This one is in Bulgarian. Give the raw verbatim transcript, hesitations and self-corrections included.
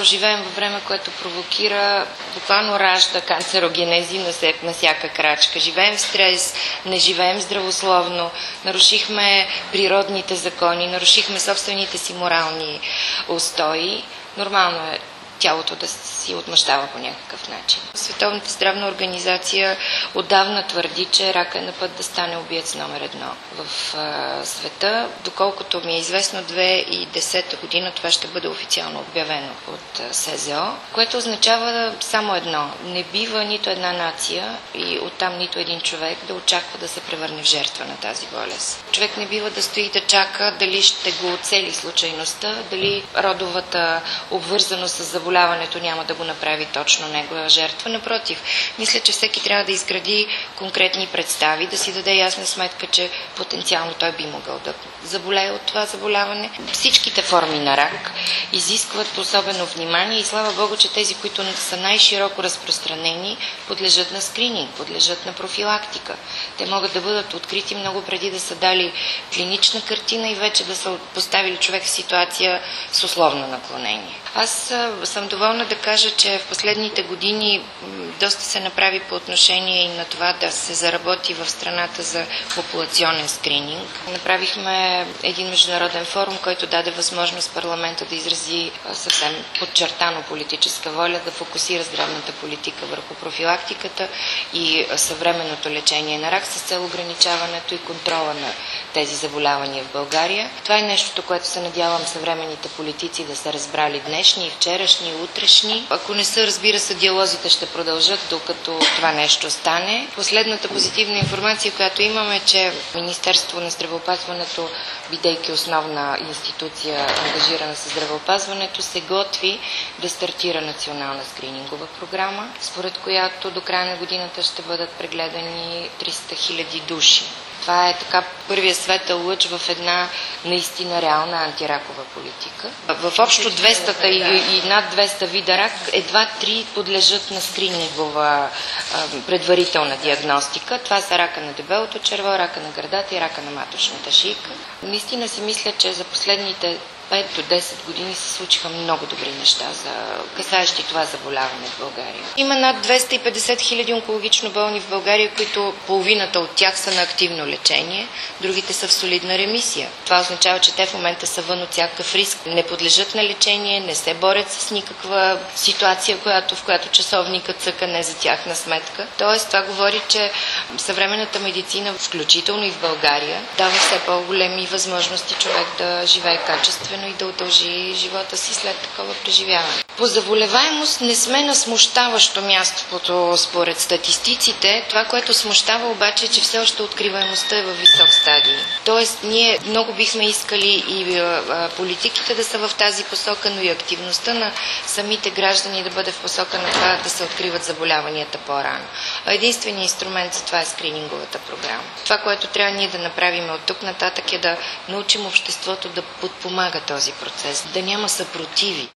живеем във време, което провокира, буквално ражда канцерогенези на, се, на всяка крачка. Живеем в стрес, не живеем здравословно, нарушихме природните закони, нарушихме собствените си морални устои. Нормално е тялото да си отмъщава по някакъв начин. Световната здравна организация отдавна твърди, че рака е на път да стане убиец номер едно в а, света. Доколкото ми е известно, две хиляди и десета година това ще бъде официално обявено от а, СЗО, което означава само едно. Не бива нито една нация и оттам нито един човек да очаква да се превърне в жертва на тази болест. Човек не бива да стои да чака дали ще го оцели случайността, дали родовата обвързаност с заболяването няма да го направи точно негова жертва. Напротив, мисля, че всеки трябва да изгради конкретни представи, да си даде ясна сметка, че потенциално той би могъл да заболее от това заболяване. Всичките форми на рак изискват особено внимание и слава Богу, че тези, които са най-широко разпространени, подлежат на скрининг, подлежат на профилактика. Те могат да бъдат открити много преди да са дали клинична картина и вече да са поставили човек в ситуация с условно наклонение. Аз съм доволна да кажа, че в последните години доста се направи по отношение и на това да се заработи в страната за популационен скрининг. Направихме един международен форум, който даде възможност парламента да изрази съвсем подчертано политическа воля, да фокусира здравната политика върху профилактиката и съвременното лечение на рак с цел ограничаването и контрола на тези заболявания в България. Това е нещото, което се надявам съвременните политици да са разбрали днешни, вчерашни, утрешни. Ако не са, разбира се, диалозите ще продължат, докато това нещо стане. Последната позитивна информация, която имаме, е, че Министерство на здравеопазването, бидейки основна институция, ангажирана с здравеопазването, се готви да стартира национална скринингова програма, според която до края на годината ще бъдат прегледани триста хиляди души. Това е така първият светъл лъч в една наистина реална антиракова политика. В общо двеста и, и над двеста вида рак, едва три подлежат на скринингова предварителна диагностика. Това са рака на дебелото черво, рака на гърдата и рака на маточната шийка. Наистина си мисля, че за последните пет до десет години се случиха много добри неща, за касаещи това заболяване в България. Има над двеста и петдесет хиляди онкологично болни в България, които половината от тях са на активно лечение, другите са в солидна ремисия. Това означава, че те в момента са вън от всякакъв риск, не подлежат на лечение, не се борят с никаква ситуация, която, в която часовникът цъка не за тяхна сметка. Тоест, това говори, че съвременната медицина, включително и в България, дава все по-големи възможности човек да живее качествено и да удължи живота си след такова преживяване. По заболеваемост не сме на смущаващо място според статистиците. Това, което смущава обаче, е, че все още откриваемостта е във висок стадий. Тоест, ние много бихме искали и а, политиките да са в тази посока, но и активността на самите граждани да бъде в посока на това да се откриват заболяванията по-рано. Единственият инструмент за това е скрининговата програма. Това, което трябва ние да направим от тук нататък, е да научим обществото да подпомага този процес, да няма съпротиви.